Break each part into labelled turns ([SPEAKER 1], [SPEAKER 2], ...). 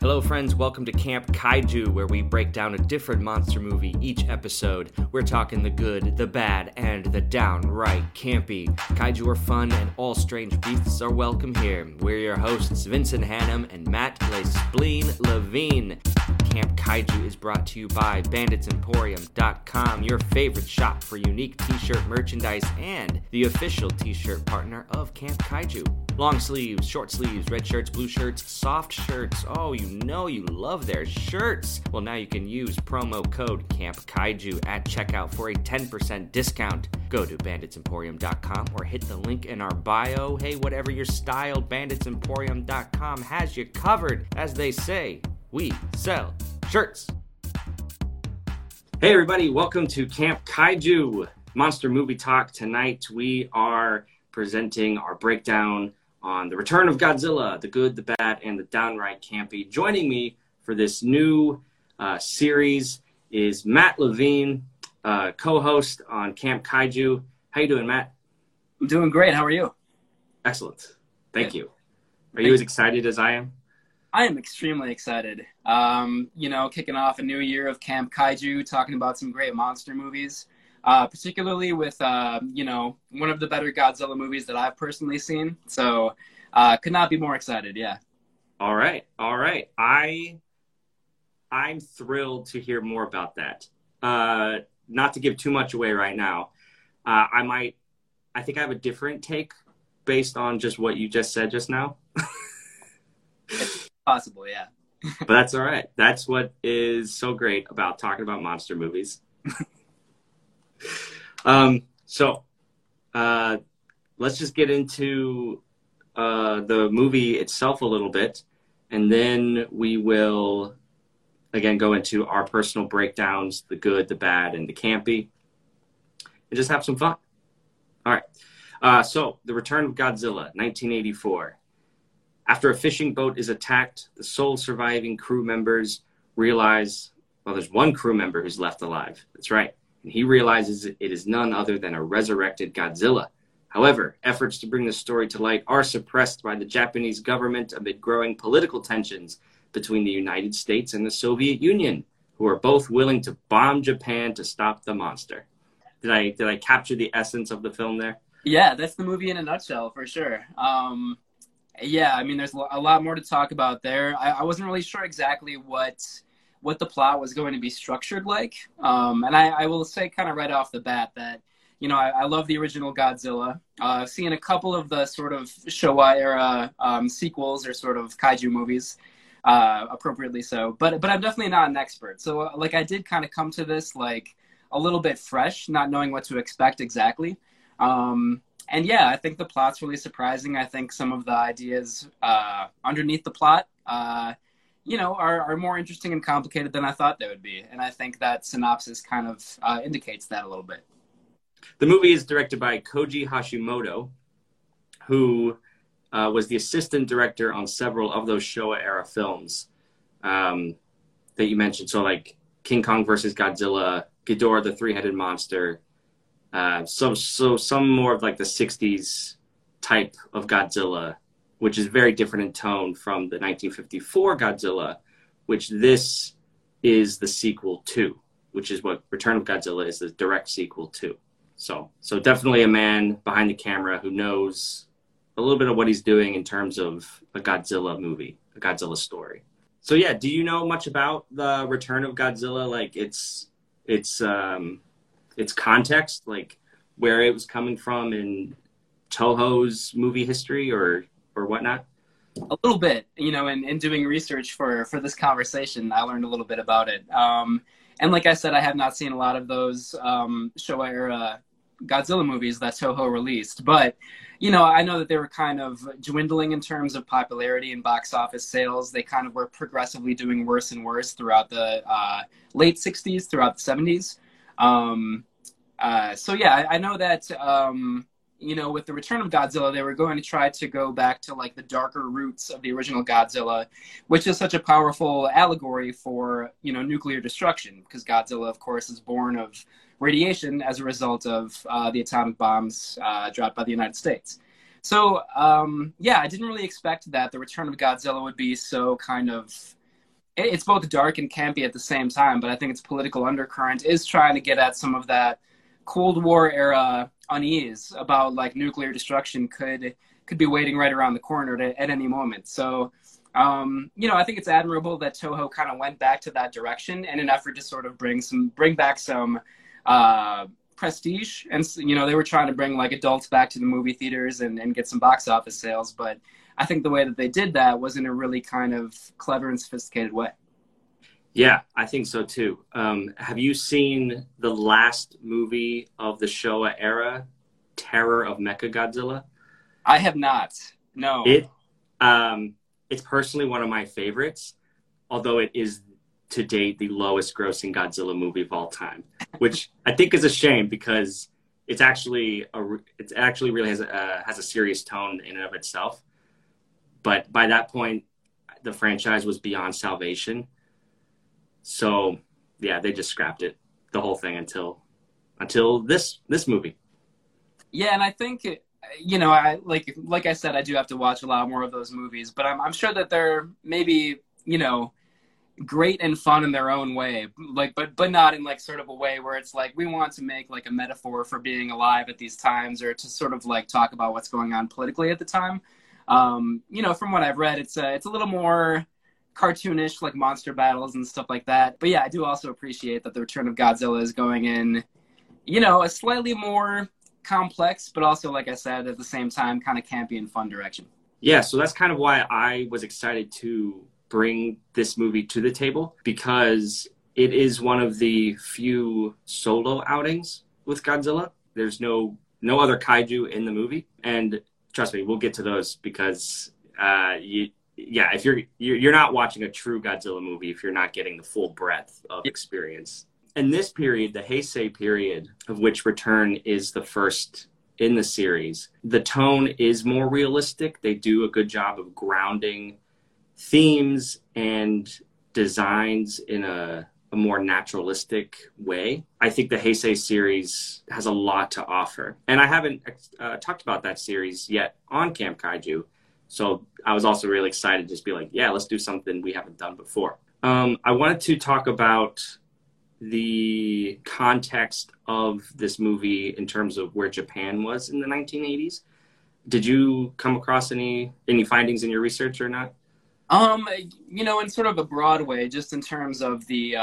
[SPEAKER 1] Hello friends, welcome to Camp Kaiju, where we break down a different monster movie each episode. We're talking the good, the bad, and the downright campy. Kaiju are fun and all strange beasts are welcome here. We're your hosts, Vincent Hannum and Matt Le Spleen Levine. Camp Kaiju is brought to you by BanditsEmporium.com, your favorite shop for unique t-shirt merchandise and the official t-shirt partner of Camp Kaiju. Long sleeves, short sleeves, red shirts, blue shirts, soft shirts. Oh, you know you love their shirts. Well, now you can use promo code Camp Kaiju at checkout for a 10% discount. Go to BanditsEmporium.com or hit the link in our bio. Hey, whatever your style, BanditsEmporium.com has you covered. As they say, we sell shirts. Hey everybody, welcome to Camp Kaiju Monster Movie Talk. Tonight we are presenting our breakdown on The Return of Godzilla, the good, the bad, and the downright campy. Joining me for this new series is Matt Levine, co-host on Camp Kaiju. How you doing, Matt?
[SPEAKER 2] I'm doing great. How are you?
[SPEAKER 1] Excellent. Thank you. Are you as excited as I am?
[SPEAKER 2] I am extremely excited. Kicking off a new year of Camp Kaiju, talking about some great monster movies, particularly with, one of the better Godzilla movies that I've personally seen. So could not be more excited, yeah. All right.
[SPEAKER 1] I'm thrilled to hear more about that. Not to give too much away right now. I think I have a different take based on just what you just said just now.
[SPEAKER 2] It's possible, yeah.
[SPEAKER 1] But that's all right. That's what is so great about talking about monster movies. So let's just get into the movie itself a little bit, and then we will again go into our personal breakdowns, the good, the bad, and the campy, and just have some fun. All right. So The Return of Godzilla, 1984. After a fishing boat is attacked, the sole surviving crew members realize, well, there's one crew member who's left alive. That's right. And he realizes it is none other than a resurrected Godzilla. However, efforts to bring the story to light are suppressed by the Japanese government amid growing political tensions between the United States and the Soviet Union, who are both willing to bomb Japan to stop the monster. Did I capture the essence of the film there?
[SPEAKER 2] Yeah, that's the movie in a nutshell, for sure. There's a lot more to talk about there. I wasn't really sure exactly what the plot was going to be structured like. And I will say kind of right off the bat that, I love the original Godzilla. I've seen a couple of the sort of Showa era sequels or sort of kaiju movies, appropriately so. But I'm definitely not an expert. So I did kind of come to this like a little bit fresh, not knowing what to expect exactly. And yeah, I think the plot's really surprising. I think some of the ideas underneath the plot, are more interesting and complicated than I thought they would be. And I think that synopsis kind of indicates that a little bit.
[SPEAKER 1] The movie is directed by Koji Hashimoto, who was the assistant director on several of those Showa-era films that you mentioned. So like King Kong versus Godzilla, Ghidorah the Three-Headed Monster, so some more of like the 60s type of Godzilla, which is very different in tone from the 1954 Godzilla, which this is the sequel to, which is what Return of Godzilla is, the direct sequel to. So definitely a man behind the camera who knows a little bit of what he's doing in terms of a Godzilla movie, a Godzilla story. So yeah, do you know much about the Return of Godzilla? Like its context, like where it was coming from in Toho's movie history or whatnot?
[SPEAKER 2] A little bit, in doing research for this conversation, I learned a little bit about it. And like I said, I have not seen a lot of those Showa era Godzilla movies that Toho released, but I know that they were kind of dwindling in terms of popularity and box office sales. They kind of were progressively doing worse and worse throughout the late 60s, throughout the 70s. I know that, with the Return of Godzilla, they were going to try to go back to like the darker roots of the original Godzilla, which is such a powerful allegory for, nuclear destruction, because Godzilla, of course, is born of radiation as a result of the atomic bombs dropped by the United States. So, I didn't really expect that the Return of Godzilla would be so kind of it's both dark and campy at the same time, but I think its political undercurrent is trying to get at some of that Cold War era unease about like nuclear destruction could be waiting right around the corner at any moment. So, I think it's admirable that Toho kind of went back to that direction in an effort to sort of bring back some prestige. And, they were trying to bring like adults back to the movie theaters and get some box office sales. But I think the way that they did that was in a really kind of clever and sophisticated way.
[SPEAKER 1] Yeah, I think so too. Have you seen the last movie of the Showa era, Terror of Mechagodzilla?
[SPEAKER 2] I have not. No.
[SPEAKER 1] It's personally one of my favorites, although it is to date the lowest grossing Godzilla movie of all time, which I think is a shame because it's actually really has a serious tone in and of itself. But by that point, the franchise was beyond salvation. So yeah, they just scrapped it, the whole thing until this movie.
[SPEAKER 2] Yeah, and I think I like I said, I do have to watch a lot more of those movies, but I'm sure that they're maybe great and fun in their own way, like but not in like sort of a way where it's like we want to make like a metaphor for being alive at these times or to sort of like talk about what's going on politically at the time. From what I've read, it's a little more cartoonish, like monster battles and stuff like that. But yeah, I do also appreciate that the Return of Godzilla is going in, a slightly more complex, but also, like I said, at the same time, kind of campy and fun direction.
[SPEAKER 1] Yeah, so that's kind of why I was excited to bring this movie to the table, because it is one of the few solo outings with Godzilla. There's no other kaiju in the movie, and trust me, we'll get to those because if you're not watching a true Godzilla movie if you're not getting the full breadth of experience. In this period, the Heisei period, of which Return is the first in the series, the tone is more realistic. They do a good job of grounding themes and designs in a more naturalistic way. I think the Heisei series has a lot to offer. And I haven't talked about that series yet on Camp Kaiju. So I was also really excited to just be like, yeah, let's do something we haven't done before. I wanted to talk about the context of this movie in terms of where Japan was in the 1980s. Did you come across any findings in your research or not?
[SPEAKER 2] In sort of a broad way, just in terms of the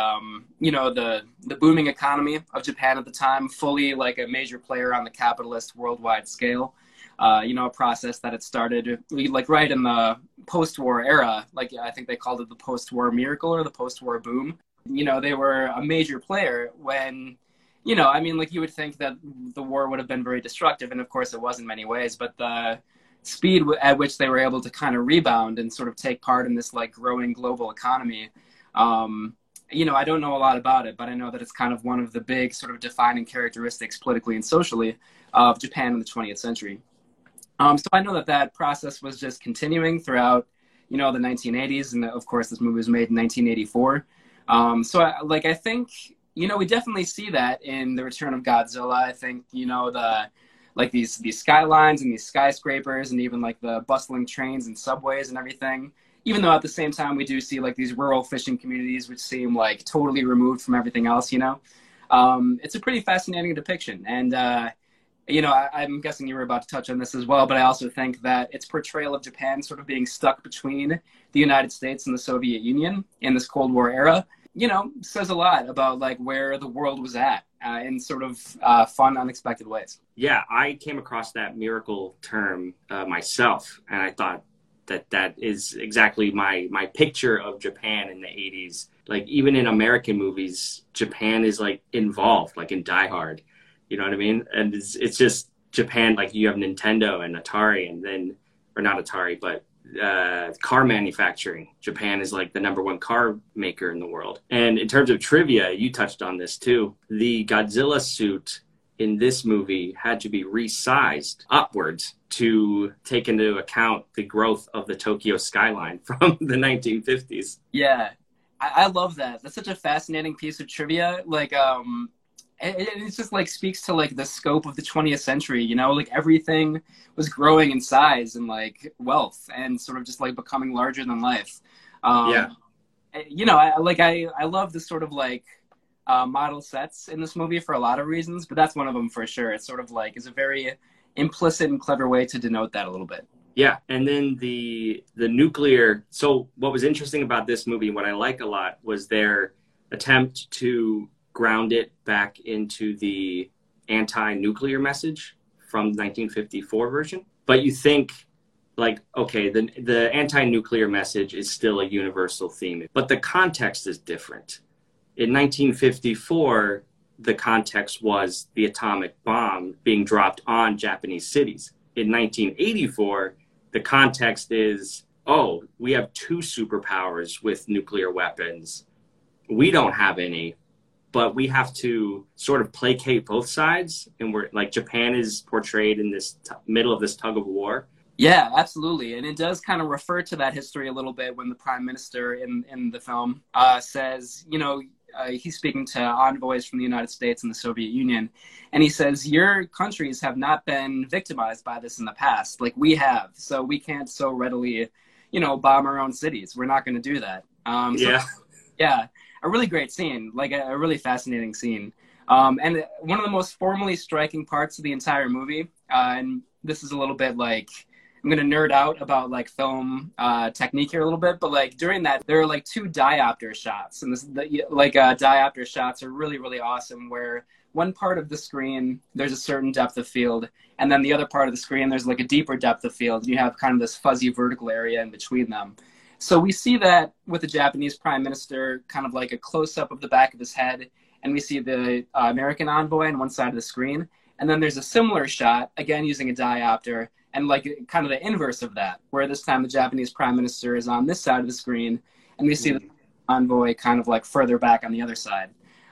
[SPEAKER 2] booming economy of Japan at the time, fully like a major player on the capitalist worldwide scale. A process that had started like right in the post-war era. Like I think they called it the post-war miracle or the post-war boom. They were a major player when, you would think that the war would have been very destructive. And of course it was in many ways, but the speed at which they were able to kind of rebound and sort of take part in this like growing global economy. I don't know a lot about it, but I know that it's kind of one of the big sort of defining characteristics politically and socially of Japan in the 20th century. So I know that process was just continuing throughout, the 1980s. And of course, this movie was made in 1984. I think, we definitely see that in The Return of Godzilla. I think, these skylines and these skyscrapers and even like the bustling trains and subways and everything, even though at the same time we do see like these rural fishing communities, which seem like totally removed from everything else, it's a pretty fascinating depiction. And, I'm guessing you were about to touch on this as well, but I also think that its portrayal of Japan sort of being stuck between the United States and the Soviet Union in this Cold War era, says a lot about like where the world was at in sort of fun, unexpected ways.
[SPEAKER 1] Yeah, I came across that miracle term myself, and I thought that is exactly my picture of Japan in the 80s. Like even in American movies, Japan is like involved, like in Die Hard. You know what I mean? And it's just Japan, like you have Nintendo and Atari or not Atari, but car manufacturing. Japan is like the number one car maker in the world. And in terms of trivia, you touched on this too. The Godzilla suit in this movie had to be resized upwards to take into account the growth of the Tokyo skyline from the 1950s.
[SPEAKER 2] Yeah, I love that. That's such a fascinating piece of trivia. Like, it's just like speaks to like the scope of the 20th century, like everything was growing in size and like wealth and sort of just like becoming larger than life. I love the sort of like model sets in this movie for a lot of reasons, but that's one of them for sure. It's sort of like is a very implicit and clever way to denote that a little bit.
[SPEAKER 1] Yeah, and then the nuclear. So what was interesting about this movie, what I like a lot, was their attempt to ground it back into the anti-nuclear message from the 1954 version. But you think, like, okay, the anti-nuclear message is still a universal theme, but the context is different. In 1954, the context was the atomic bomb being dropped on Japanese cities. In 1984, the context is, oh, we have two superpowers with nuclear weapons. We don't have any, but we have to sort of placate both sides. And we're like, Japan is portrayed in this middle of this tug of war.
[SPEAKER 2] Yeah, absolutely. And it does kind of refer to that history a little bit when the prime minister in the film says, he's speaking to envoys from the United States and the Soviet Union. And he says, your countries have not been victimized by this in the past. Like we have. So we can't so readily, bomb our own cities. We're not going to do that. Yeah, a really great scene, like a really fascinating scene. And one of the most formally striking parts of the entire movie, and this is a little bit like, I'm going to nerd out about like film technique here a little bit, but like during that, there are like two diopter shots. And diopter shots are really, really awesome where one part of the screen, there's a certain depth of field. And then the other part of the screen, there's like a deeper depth of field. And you have kind of this fuzzy vertical area in between them. So we see that with the Japanese prime minister, kind of like a close-up of the back of his head. And we see the American envoy on one side of the screen. And then there's a similar shot, again, using a diopter, and like kind of the inverse of that, where this time the Japanese prime minister is on this side of the screen, and we see the envoy kind of like further back on the other side.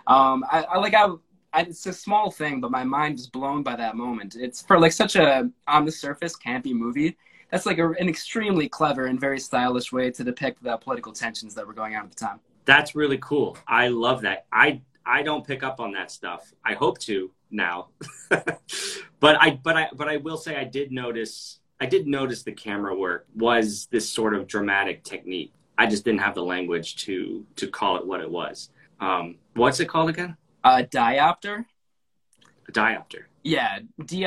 [SPEAKER 2] It's a small thing, but my mind was blown by that moment. It's for like such a on the surface campy movie. That's like an extremely clever and very stylish way to depict the political tensions that were going on at the time.
[SPEAKER 1] That's really cool. I love that. I don't pick up on that stuff. I hope to now. but I will say I did notice the camera work was this sort of dramatic technique. I just didn't have the language to call it what it was. What's it called again?
[SPEAKER 2] Diopter.
[SPEAKER 1] A diopter.
[SPEAKER 2] Yeah,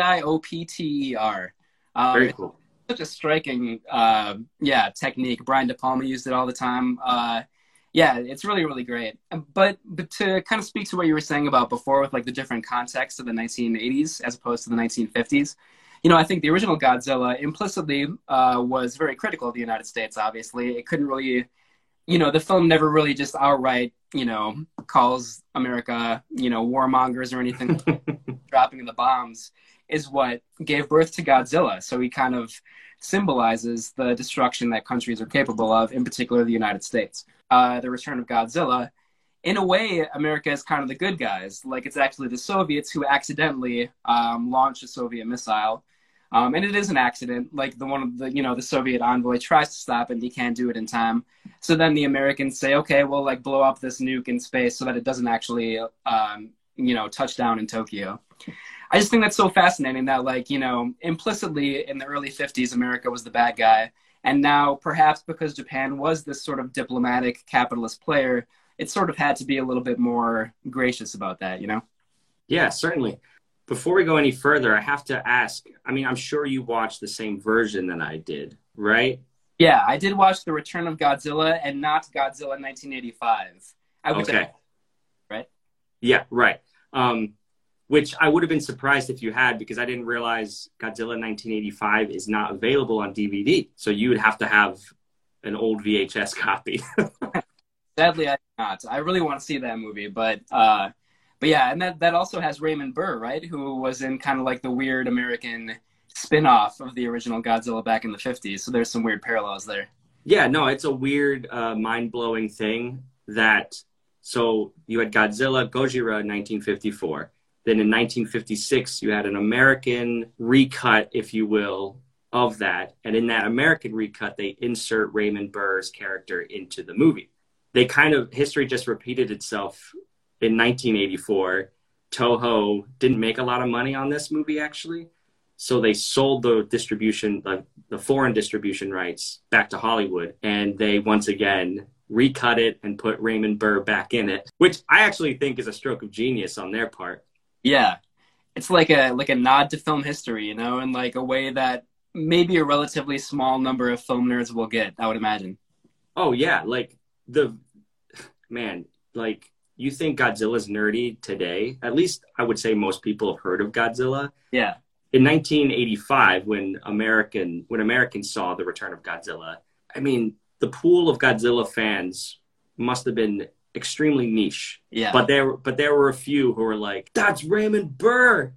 [SPEAKER 2] Diopter.
[SPEAKER 1] Very cool.
[SPEAKER 2] Such a striking technique. Brian De Palma used it all the time. Yeah, it's really, really great. But to kind of speak to what you were saying about before with like the different contexts of the 1980s as opposed to the 1950s, I think the original Godzilla implicitly was very critical of the United States, obviously. It couldn't really, the film never really just outright, calls America, warmongers or anything. Dropping the bombs is what gave birth to Godzilla. So he kind of symbolizes the destruction that countries are capable of, in particular the United States. The Return of Godzilla, in a way, America is kind of the good guys. Like it's actually the Soviets who accidentally launched a Soviet missile. And it is an accident. Like the Soviet envoy tries to stop it and he can't do it in time. So then the Americans say, okay, we'll like blow up this nuke in space so that it doesn't actually, touch down in Tokyo. I just think that's so fascinating that implicitly in the early 50s, America was the bad guy. And now perhaps because Japan was this sort of diplomatic capitalist player, it sort of had to be a little bit more gracious about that,
[SPEAKER 1] Yeah, certainly. Before we go any further, I have to ask, I'm sure you watched the same version that I did, right?
[SPEAKER 2] Yeah, I did watch The Return of Godzilla and not Godzilla 1985.
[SPEAKER 1] Okay.
[SPEAKER 2] Right?
[SPEAKER 1] Yeah, right. Which I would have been surprised if you had, because I didn't realize Godzilla 1985 is not available on DVD. So you would have to have an old VHS copy.
[SPEAKER 2] Sadly, I do not. I really want to see that movie, but yeah, and that also has Raymond Burr, right? Who was in kind of like the weird American spin-off of the original Godzilla back in the 50s. So there's some weird parallels there.
[SPEAKER 1] Yeah, no, it's a weird, mind-blowing thing so you had Godzilla, Gojira in 1954. Then in 1956, you had an American recut, if you will, of that. And in that American recut, they insert Raymond Burr's character into the movie. History just repeated itself in 1984. Toho didn't make a lot of money on this movie, actually. So they sold the distribution, the foreign distribution rights back to Hollywood. And they once again recut it and put Raymond Burr back in it, which I actually think is a stroke of genius on their part.
[SPEAKER 2] Yeah. It's like a nod to film history, you know, in like a way that maybe a relatively small number of film nerds will get, I would imagine.
[SPEAKER 1] Oh yeah, like like you think Godzilla's nerdy today? At least I would say most people have heard of Godzilla.
[SPEAKER 2] Yeah.
[SPEAKER 1] In 1985, when Americans saw the return of Godzilla, I mean, the pool of Godzilla fans must have been extremely niche.
[SPEAKER 2] Yeah.
[SPEAKER 1] But there were a few who were like, "That's Raymond Burr.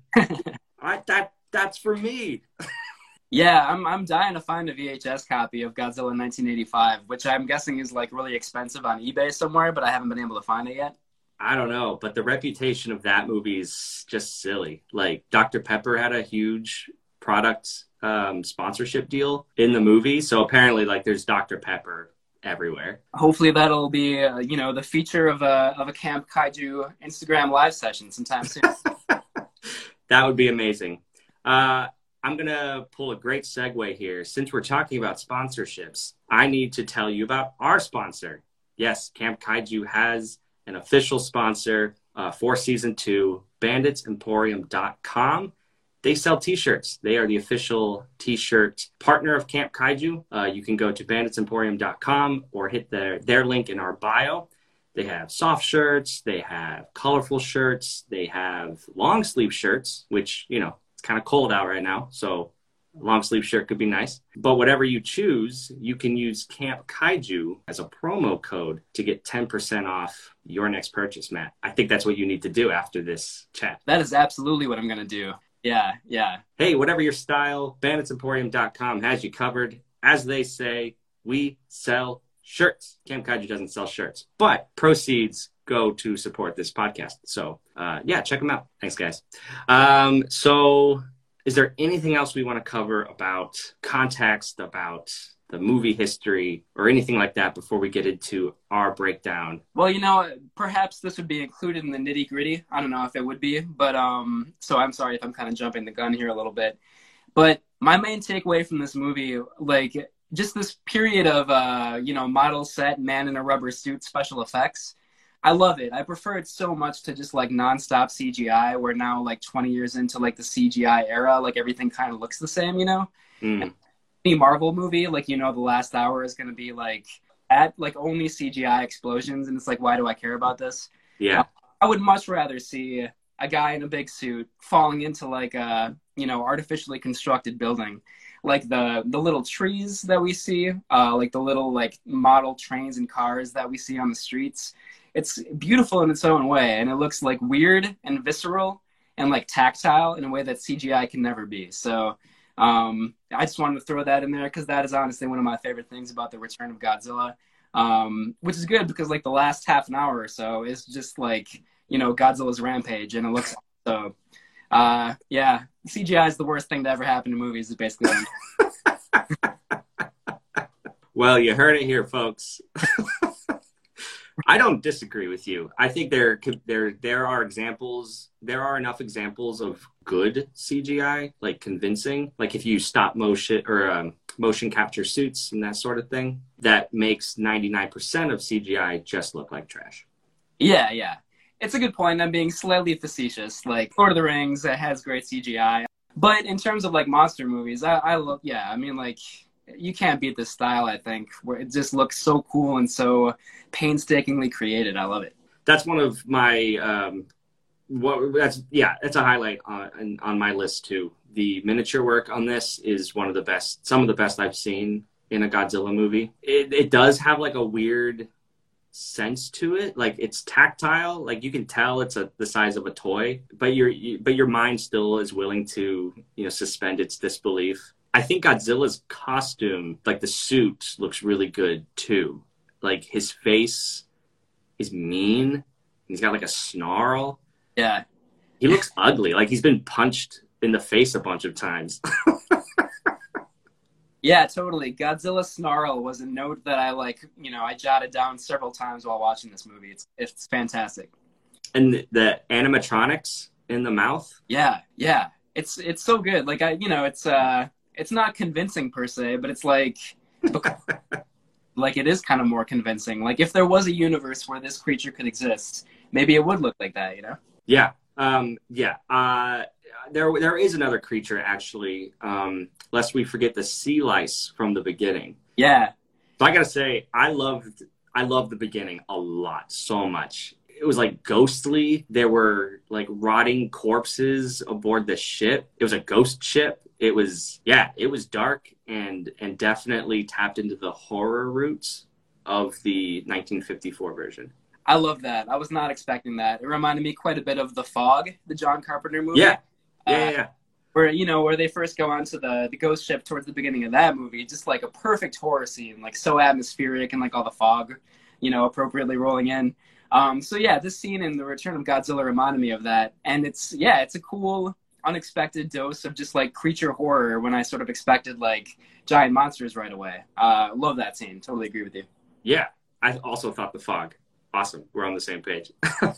[SPEAKER 1] That's for me."
[SPEAKER 2] Yeah, I'm dying to find a VHS copy of Godzilla 1985, which I'm guessing is like really expensive on eBay somewhere, but I haven't been able to find it yet.
[SPEAKER 1] I don't know, but the reputation of that movie is just silly. Like Dr. Pepper had a huge product sponsorship deal in the movie, so apparently like there's Dr. Pepper everywhere.
[SPEAKER 2] Hopefully that'll be the feature of a Camp Kaiju Instagram live session sometime soon.
[SPEAKER 1] That would be amazing. I'm gonna pull a great segue here. Since we're talking about sponsorships, I need to tell you about our sponsor. Yes, Camp Kaiju has an official sponsor for season 2, banditsemporium.com. They sell t-shirts. They are the official t-shirt partner of Camp Kaiju. You can go to banditsemporium.com or hit their link in our bio. They have soft shirts. They have colorful shirts. They have long sleeve shirts, which, it's kind of cold out right now. So a long sleeve shirt could be nice. But whatever you choose, you can use Camp Kaiju as a promo code to get 10% off your next purchase, Matt. I think that's what you need to do after this chat.
[SPEAKER 2] That is absolutely what I'm going to do. Yeah.
[SPEAKER 1] Hey, whatever your style, banditsemporium.com has you covered. As they say, we sell shirts. Camp Kaiju doesn't sell shirts, but proceeds go to support this podcast. So, check them out. Thanks, guys. So is there anything else we want to cover about context, about the movie history, or anything like that before we get into our breakdown?
[SPEAKER 2] Well, perhaps this would be included in the nitty gritty. I don't know if it would be, but so I'm sorry if I'm kind of jumping the gun here a little bit. But my main takeaway from this movie, like just this period of, model set, man in a rubber suit, special effects, I love it. I prefer it so much to just like nonstop CGI. We're now like 20 years into like the CGI era. Like everything kind of looks the same, Any Marvel movie, like, the last hour is going to be like at like only CGI explosions. And it's like, why do I care about this?
[SPEAKER 1] Yeah.
[SPEAKER 2] I would much rather see a guy in a big suit falling into like a, artificially constructed building. Like the little trees that we see, like the little like model trains and cars that we see on the streets. It's beautiful in its own way, and it looks like weird and visceral and like tactile in a way that CGI can never be. So I just wanted to throw that in there because that is honestly one of my favorite things about the Return of Godzilla, which is good because like the last half an hour or so is just like, Godzilla's rampage, and it looks so. CGI is the worst thing to ever happen to movies. Is basically.
[SPEAKER 1] Well, you heard it here, folks. I don't disagree with you. I think there are examples. There are enough examples of good CGI, like convincing, like if you stop motion or motion capture suits and that sort of thing, that makes 99% of CGI just look like trash.
[SPEAKER 2] Yeah. It's a good point. I'm being slightly facetious. Like Lord of the Rings, it has great CGI. But in terms of like monster movies, I love, I mean, like, you can't beat this style, I think, where it just looks so cool and so painstakingly created. I love it.
[SPEAKER 1] That's one of my, that's a highlight on my list too. The miniature work on this is one of the best, some of the best I've seen in a Godzilla movie. It does have like a weird sense to it. Like it's tactile, like you can tell it's the size of a toy, but your mind still is willing to, suspend its disbelief. I think Godzilla's costume, like the suit, looks really good too. Like his face is mean. He's got like a snarl.
[SPEAKER 2] Yeah.
[SPEAKER 1] He looks ugly. Like he's been punched in the face a bunch of times.
[SPEAKER 2] Yeah, totally. Godzilla snarl was a note that I jotted down several times while watching this movie. It's fantastic.
[SPEAKER 1] And the animatronics in the mouth.
[SPEAKER 2] Yeah. It's so good. Like it's not convincing per se, but it's like like it is kind of more convincing. Like if there was a universe where this creature could exist, maybe it would look like that, you know?
[SPEAKER 1] Yeah. Yeah. There is another creature actually. Lest we forget the sea lice from the beginning.
[SPEAKER 2] Yeah.
[SPEAKER 1] So I gotta say, I loved the beginning a lot, so much. It was like ghostly. There were like rotting corpses aboard the ship. It was a ghost ship. It was, yeah, it was dark and definitely tapped into the horror roots of the 1954 version.
[SPEAKER 2] I love that. I was not expecting that. It reminded me quite a bit of The Fog, the John Carpenter movie.
[SPEAKER 1] Yeah, yeah,
[SPEAKER 2] Uh,
[SPEAKER 1] yeah,
[SPEAKER 2] where where they first go onto the ghost ship towards the beginning of that movie, just like a perfect horror scene, like so atmospheric and like all the fog, appropriately rolling in. So yeah, this scene in The Return of Godzilla reminded me of that, and it's a cool, unexpected dose of just like creature horror when I sort of expected like giant monsters right away. Love that scene. Totally agree with you.
[SPEAKER 1] yeah. I also thought the fog. Awesome. We're on the same page.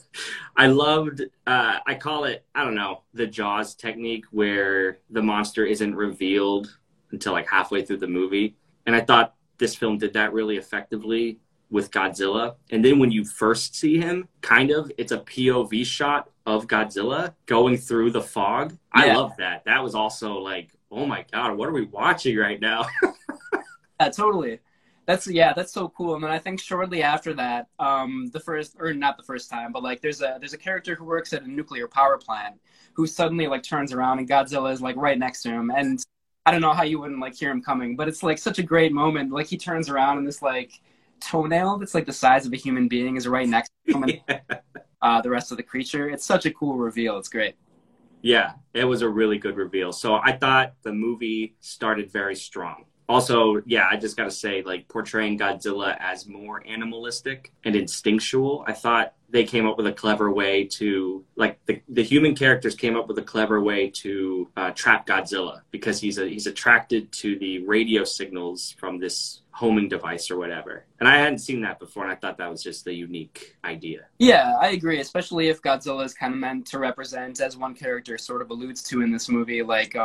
[SPEAKER 1] I loved, I call it, I don't know, the Jaws technique where the monster isn't revealed until like halfway through the movie. And I thought this film did that really effectively with Godzilla. And then when you first see him, kind of, it's a POV shot of Godzilla going through the fog. I
[SPEAKER 2] Yeah.
[SPEAKER 1] love that. That was also like, oh my God, what are we watching right now?
[SPEAKER 2] Yeah, totally. That's so cool. And then I think shortly after that, the first, or not the first time, but like there's a character who works at a nuclear power plant who suddenly like turns around and Godzilla is like right next to him. And I don't know how you wouldn't like hear him coming, but it's like such a great moment. Like he turns around and this like toenail that's like the size of a human being is right next to him and the rest of the creature. It's such a cool reveal. It's great.
[SPEAKER 1] Yeah, it was a really good reveal. So I thought the movie started very strong. Also, yeah, I just got to say, like, portraying Godzilla as more animalistic and instinctual, I thought they came up with a clever way to, like, the human characters came up with a clever way to trap Godzilla because he's attracted to the radio signals from this homing device or whatever. And I hadn't seen that before, and I thought that was just a unique idea.
[SPEAKER 2] Yeah, I agree, especially if Godzilla is kind of meant to represent, as one character sort of alludes to in this movie, like,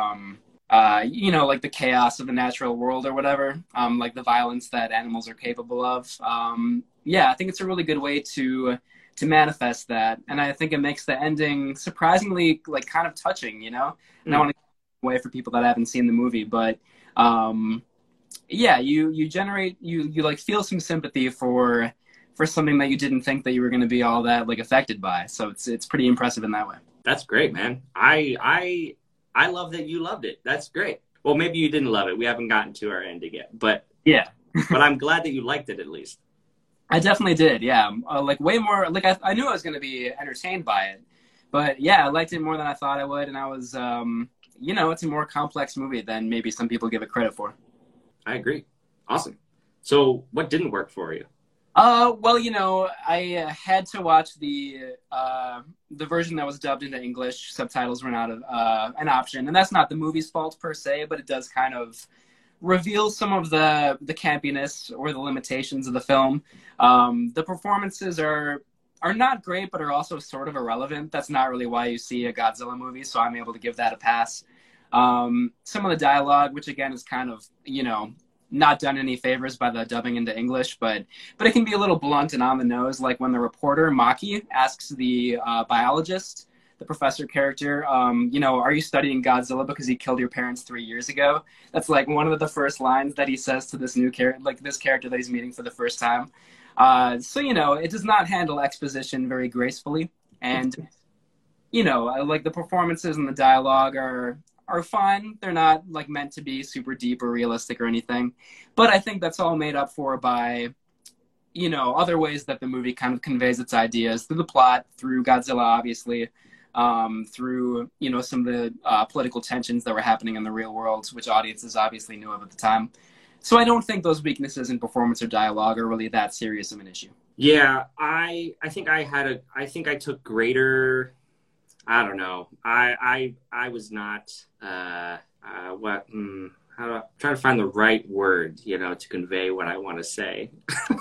[SPEAKER 2] like the chaos of the natural world or whatever, like the violence that animals are capable of. Yeah, I think it's a really good way to manifest that, and I think it makes the ending surprisingly like kind of touching, And I want to give it away for people that haven't seen the movie, but yeah, you generate you like feel some sympathy for something that you didn't think that you were going to be all that like affected by. So it's pretty impressive in that way.
[SPEAKER 1] That's great, man. I love that you loved it. That's great. Well, maybe you didn't love it. We haven't gotten to our ending yet, but
[SPEAKER 2] Yeah.
[SPEAKER 1] but I'm glad that you liked it at least.
[SPEAKER 2] I definitely did, yeah. Like way more, like I knew I was going to be entertained by it, but yeah, I liked it more than I thought I would, and I was, it's a more complex movie than maybe some people give it credit for.
[SPEAKER 1] I agree. Awesome. So, what didn't work for you?
[SPEAKER 2] Well, I had to watch the version that was dubbed into English. Subtitles were not an option, and that's not the movie's fault per se, but it does kind of reveal some of the campiness or the limitations of the film. The performances are not great, but are also sort of irrelevant. That's not really why you see a Godzilla movie, so I'm able to give that a pass. Some of the dialogue, which again is kind of, not done any favors by the dubbing into English, but it can be a little blunt and on the nose, like when the reporter, Maki, asks the biologist, the professor character, are you studying Godzilla because he killed your parents 3 years ago? That's like one of the first lines that he says to this new character, like this character that he's meeting for the first time. So, it does not handle exposition very gracefully. And, like the performances and the dialogue are fine. They're not like meant to be super deep or realistic or anything. But I think that's all made up for by, other ways that the movie kind of conveys its ideas through the plot, through Godzilla, obviously, through, some of the political tensions that were happening in the real world, which audiences obviously knew of at the time. So I don't think those weaknesses in performance or dialogue are really that serious of an issue.
[SPEAKER 1] Yeah, I think I took greater. I don't know. I was not. What? How do I try to find the right word? To convey what I want to say.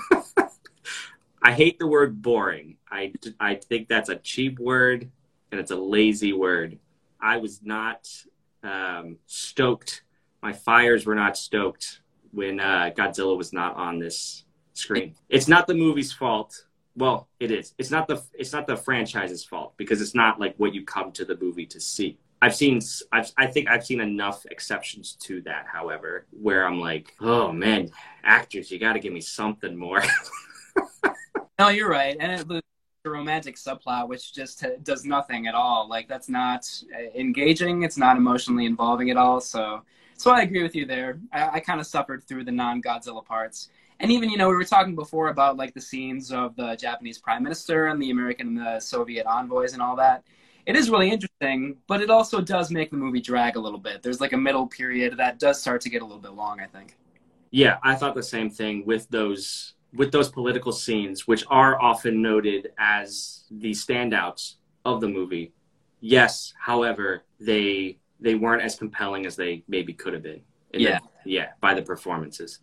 [SPEAKER 1] I hate the word boring. I think that's a cheap word and it's a lazy word. I was not stoked. My fires were not stoked when Godzilla was not on this screen. It's not the movie's fault. Well, it is. It's not the franchise's fault because it's not like what you come to the movie to see. I think I've seen enough exceptions to that, however, where I'm like, oh man, actors, you got to give me something more.
[SPEAKER 2] No, you're right. And the romantic subplot, which just does nothing at all. Like, that's not engaging. It's not emotionally involving at all. So I agree with you there. I kind of suffered through the non-Godzilla parts. And even, we were talking before about like the scenes of the Japanese prime minister and the American and the Soviet envoys and all that. It is really interesting, but it also does make the movie drag a little bit. There's like a middle period that does start to get a little bit long, I think.
[SPEAKER 1] Yeah, I thought the same thing with those political scenes, which are often noted as the standouts of the movie. Yes, however, they weren't as compelling as they maybe could have been. By the performances.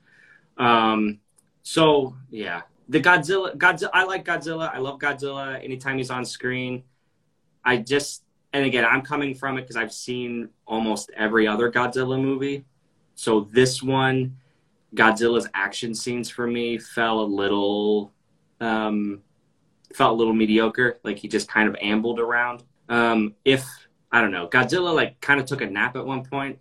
[SPEAKER 1] So yeah, the Godzilla. I like Godzilla. I love Godzilla. Anytime he's on screen, and again, I'm coming from it because I've seen almost every other Godzilla movie. So this one, Godzilla's action scenes for me felt a little mediocre. Like he just kind of ambled around. I don't know, Godzilla like kind of took a nap at one point.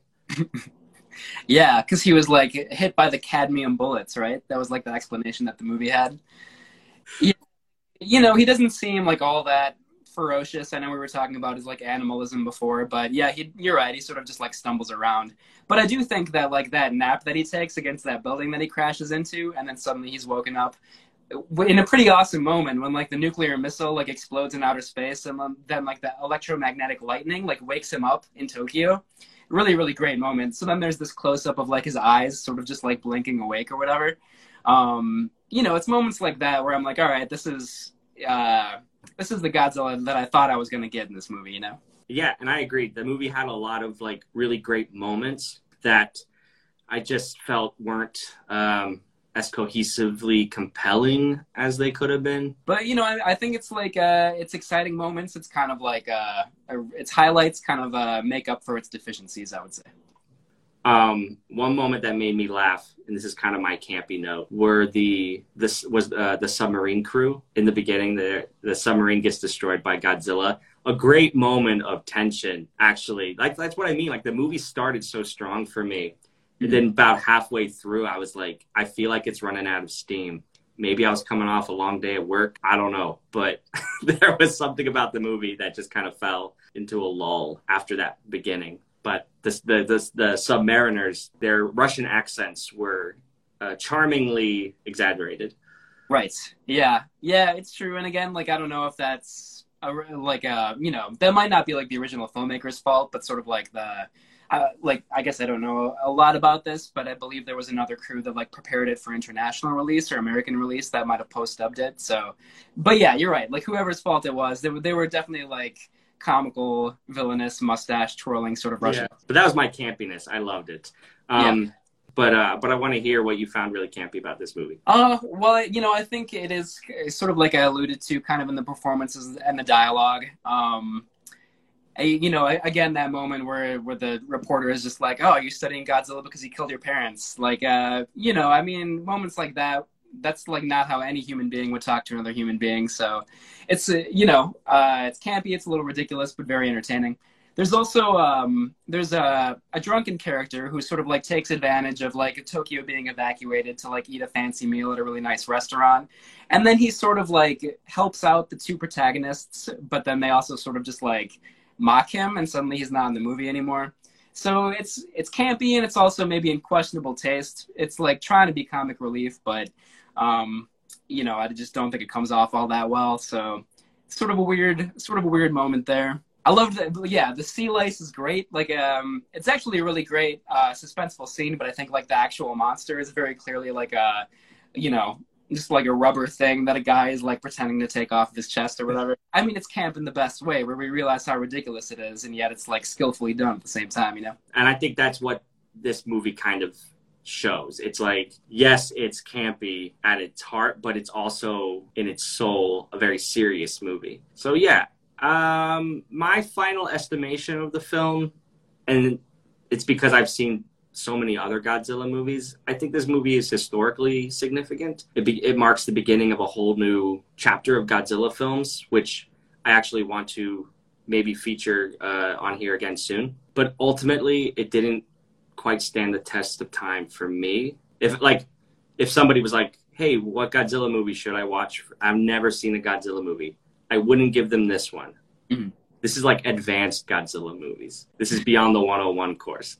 [SPEAKER 2] Yeah, because he was like hit by the cadmium bullets, right? That was like the explanation that the movie had. Yeah. He doesn't seem like all that ferocious. I know we were talking about his like animalism before, but yeah, you're right. He sort of just like stumbles around. But I do think that like that nap that he takes against that building that he crashes into, and then suddenly he's woken up in a pretty awesome moment when like the nuclear missile like explodes in outer space, and then like the electromagnetic lightning like wakes him up in Tokyo. Really, really great moment. So then there's this close up of like his eyes sort of just like blinking awake or whatever. It's moments like that where I'm like, all right, this is the Godzilla that I thought I was going to get in this movie, Yeah,
[SPEAKER 1] and I agree. The movie had a lot of like really great moments that I just felt weren't as cohesively compelling as they could have been.
[SPEAKER 2] But, I think it's like it's exciting moments. It's kind of like its highlights kind of make up for its deficiencies, I would say.
[SPEAKER 1] One moment that made me laugh, and this is kind of my campy note, were the submarine crew in the beginning. The submarine gets destroyed by Godzilla. A great moment of tension, actually. Like that's what I mean. Like the movie started so strong for me, and then about halfway through, I was like, I feel like it's running out of steam. Maybe I was coming off a long day at work. I don't know, but there was something about the movie that just kind of fell into a lull after that beginning. But the Submariners, their Russian accents were charmingly exaggerated.
[SPEAKER 2] Right. Yeah. Yeah, it's true. And again, like, I don't know if that's that might not be like the original filmmaker's fault, but sort of like I guess I don't know a lot about this, but I believe there was another crew that like prepared it for international release or American release that might have post-dubbed it. So, but yeah, you're right. Like whoever's fault it was, they were definitely like comical, villainous, mustache twirling sort of Russian.
[SPEAKER 1] Yeah, but that was my campiness. I loved it. But I want to hear what you found really campy about this movie.
[SPEAKER 2] Well, I think it is sort of like I alluded to kind of in the performances and the dialogue. Again, that moment where the reporter is just like, oh, you're studying Godzilla because he killed your parents. Like, moments like that, that's like not how any human being would talk to another human being. So it's, it's campy, it's a little ridiculous, but very entertaining. There's also, there's a drunken character who sort of like takes advantage of like Tokyo being evacuated to like eat a fancy meal at a really nice restaurant. And then he sort of like helps out the two protagonists, but then they also sort of just like mock him, and suddenly he's not in the movie anymore. So it's campy, and it's also maybe in questionable taste. It's like trying to be comic relief, but I just don't think it comes off all that well. So it's sort of a weird moment there. I love that. Yeah, the sea lice is great. Like, it's actually a really great suspenseful scene, but I think like the actual monster is very clearly like just like a rubber thing that a guy is like pretending to take off his chest or whatever. I mean, it's camp in the best way, where we realize how ridiculous it is, and yet it's like skillfully done at the same time,
[SPEAKER 1] And I think that's what this movie kind of shows. It's like, yes, it's campy at its heart, but it's also in its soul a very serious movie. So yeah, my final estimation of the film, and it's because I've seen so many other Godzilla movies, I think this movie is historically significant. It marks the beginning of a whole new chapter of Godzilla films, which I actually want to maybe feature on here again soon. But ultimately, it didn't quite stand the test of time for me. If somebody was like, hey, what Godzilla movie should I watch? I've never seen a Godzilla movie. I wouldn't give them this one. Mm-hmm. This is like advanced Godzilla movies. This is beyond the 101 course.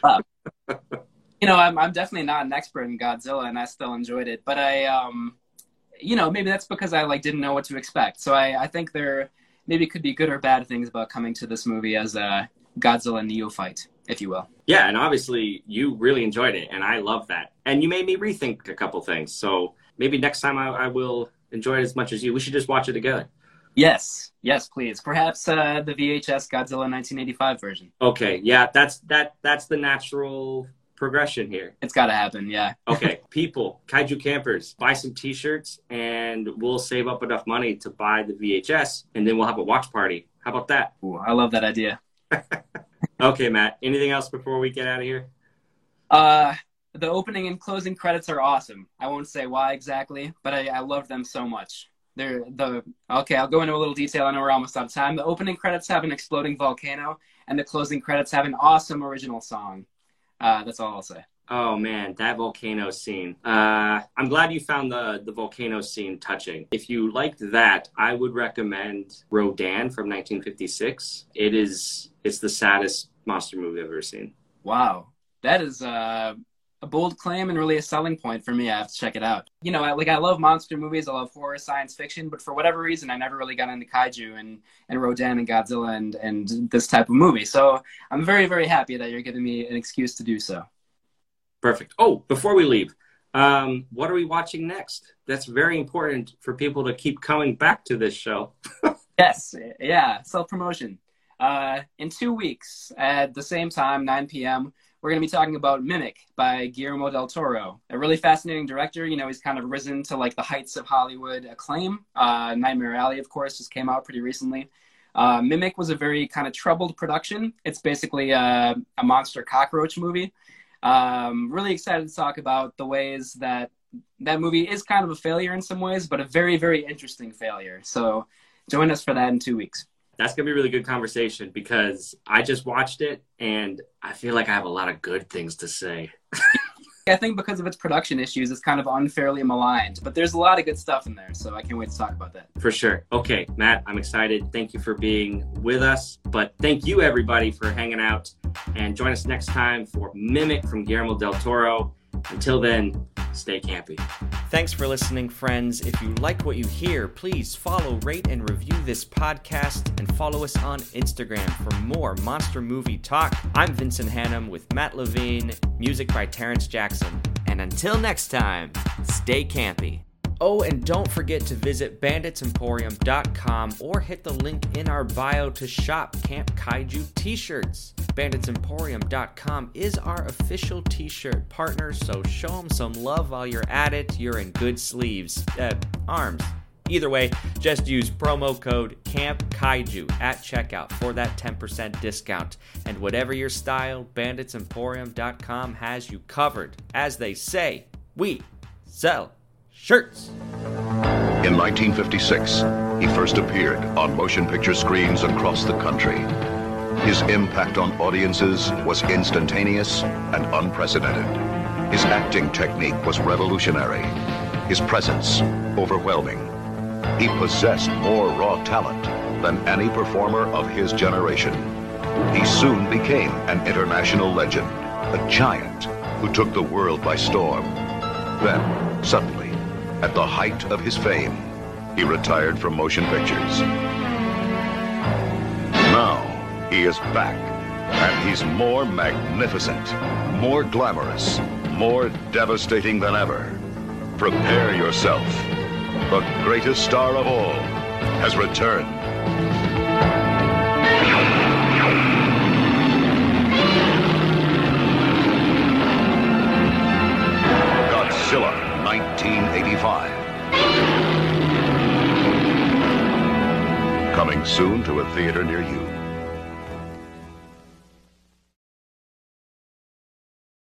[SPEAKER 2] I'm definitely not an expert in Godzilla, and I still enjoyed it. But I, maybe that's because I didn't know what to expect. So I think there maybe could be good or bad things about coming to this movie as a Godzilla neophyte, if you will.
[SPEAKER 1] Yeah, and obviously you really enjoyed it, and I love that. And you made me rethink a couple things. So maybe next time I will enjoy it as much as you. We should just watch it together.
[SPEAKER 2] Yes, please. Perhaps the VHS Godzilla 1985 version.
[SPEAKER 1] Okay, yeah, that's the natural progression here.
[SPEAKER 2] It's got to happen, yeah.
[SPEAKER 1] Okay, people, Kaiju Campers, buy some T-shirts, and we'll save up enough money to buy the VHS, and then we'll have a watch party. How about that?
[SPEAKER 2] Ooh, I love that idea.
[SPEAKER 1] Okay, Matt, anything else before we get out of here?
[SPEAKER 2] The opening and closing credits are awesome. I won't say why exactly, but I love them so much. Okay, I'll go into a little detail. I know we're almost out of time. The opening credits have an exploding volcano, and the closing credits have an awesome original song. That's all I'll say.
[SPEAKER 1] Oh, man, that volcano scene. I'm glad you found the volcano scene touching. If you liked that, I would recommend Rodan from 1956. It's the saddest monster movie I've ever seen.
[SPEAKER 2] Wow. That is a bold claim and really a selling point for me. I have to check it out. I love monster movies. I love horror, science fiction, but for whatever reason, I never really got into kaiju and Rodan and Godzilla and this type of movie. So I'm very, very happy that you're giving me an excuse to do so.
[SPEAKER 1] Perfect. Oh, before we leave, what are we watching next? That's very important for people to keep coming back to this show.
[SPEAKER 2] Yes. Yeah. Self-promotion. In 2 weeks at the same time, 9 p.m., we're going to be talking about Mimic by Guillermo del Toro, a really fascinating director. He's kind of risen to the heights of Hollywood acclaim. Nightmare Alley, of course, just came out pretty recently. Mimic was a very kind of troubled production. It's basically a monster cockroach movie. Really excited to talk about the ways that movie is kind of a failure in some ways, but a very, very interesting failure. So join us for that in 2 weeks.
[SPEAKER 1] That's going to be a really good conversation because I just watched it and I feel like I have a lot of good things to say.
[SPEAKER 2] I think because of its production issues, it's kind of unfairly maligned, but there's a lot of good stuff in there, so I can't wait to talk about that.
[SPEAKER 1] For sure. Okay, Matt, I'm excited. Thank you for being with us, but thank you everybody for hanging out, and join us next time for Mimic from Guillermo del Toro. Until then, stay campy. Thanks for listening, friends. If you like what you hear, please follow, rate, and review this podcast, and follow us on Instagram for more monster movie talk. I'm Vincent Hannum with Matt Levine, music by Terrence Jackson. And until next time, stay campy. Oh, and don't forget to visit banditsemporium.com or hit the link in our bio to shop Camp Kaiju t-shirts. banditsemporium.com is our official t-shirt partner, so show them some love while you're at it. You're in good sleeves. Arms. Either way, just use promo code CAMPKAIJU at checkout for that 10% discount. And whatever your style, banditsemporium.com has you covered. As they say, we sell shirts.
[SPEAKER 3] In 1956, he first appeared on motion picture screens across the country. His impact on audiences was instantaneous and unprecedented. His acting technique was revolutionary. His presence overwhelming. He possessed more raw talent than any performer of his generation. He soon became an international legend, a giant who took the world by storm. Then, suddenly, at the height of his fame, he retired from motion pictures. Now, he is back, and he's more magnificent, more glamorous, more devastating than ever. Prepare yourself. The greatest star of all has returned. Godzilla 1985. Coming soon to a theater near you.